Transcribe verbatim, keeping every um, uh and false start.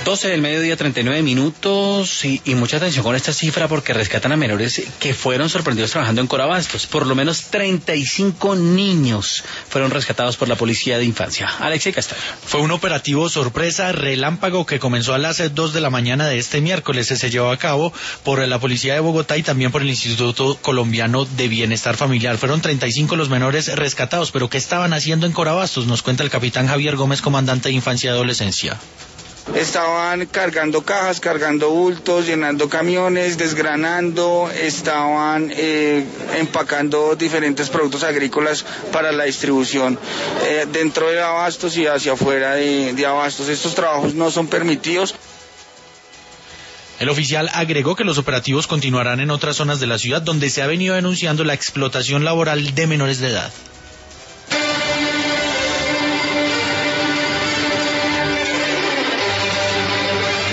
doce del mediodía, treinta y nueve minutos, y, y mucha atención con esta cifra porque rescatan a menores que fueron sorprendidos trabajando en Corabastos. Por lo menos treinta y cinco niños fueron rescatados por la Policía de Infancia. Alexei Castaño. Fue un operativo sorpresa relámpago que comenzó a las dos de la mañana de este miércoles. Se llevó a cabo por la Policía de Bogotá y también por el Instituto Colombiano de Bienestar Familiar. Fueron treinta y cinco los menores rescatados, pero ¿qué estaban haciendo en Corabastos? Nos cuenta el capitán Javier Gómez, comandante de Infancia y Adolescencia. Estaban cargando cajas, cargando bultos, llenando camiones, desgranando, estaban eh, empacando diferentes productos agrícolas para la distribución eh, dentro de Abastos y hacia afuera de, de Abastos. Estos trabajos no son permitidos. El oficial agregó que los operativos continuarán en otras zonas de la ciudad donde se ha venido denunciando la explotación laboral de menores de edad.